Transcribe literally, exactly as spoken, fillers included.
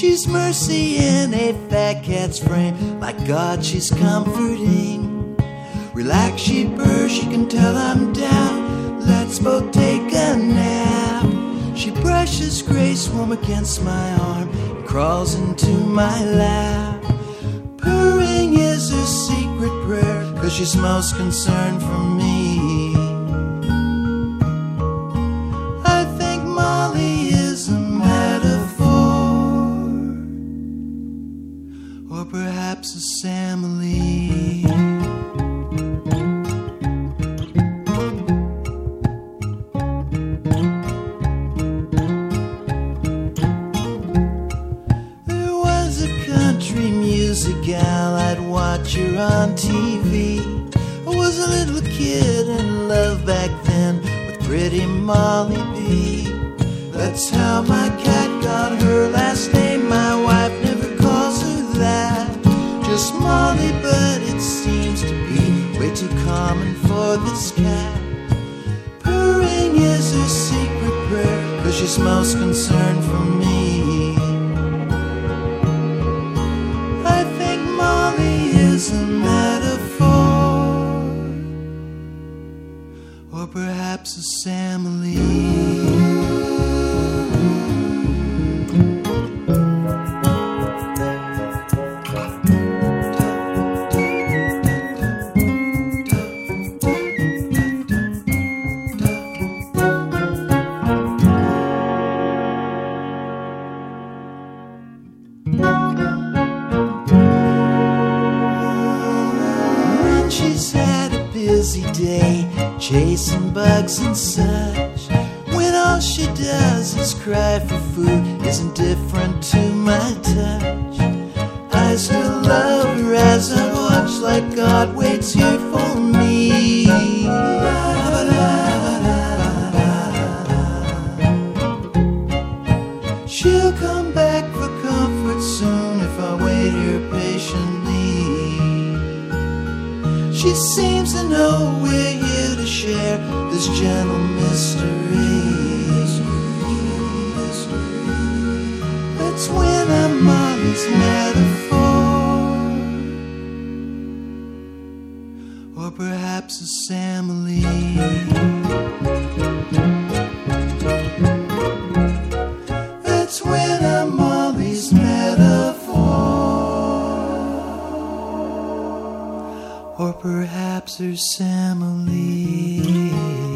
She's mercy in a fat cat's frame. My God, she's comforting. Relax, she purrs, she can tell I'm down. Let's both take a nap. She brushes grace warm against my arm and crawls into my lap. Purring is her secret prayer, 'cause she's most concerned for me. I think Molly is a metaphor, or perhaps a simile. There was a country music gal, I'd watch her on T V. I was a little kid in love back then with pretty Molly B. That's how my cat got her last name. My wife never calls her that, just Molly, but it seems to be way too common for this cat. Purring is her secret prayer, 'cause she's most concerned for me. I think Molly is a metaphor, or perhaps a simile. When she's had a busy day chasing bugs and such, when all she does is cry for food, isn't different to my touch, I still love her as I watch, like God waits here for me. She'll come back for comfort soon if I wait here patiently. She seems to know we're here to share this gentle mystery. That's when I'm Molly's metaphor, or perhaps a simile. That's when I'm Molly's metaphor, or perhaps her simile.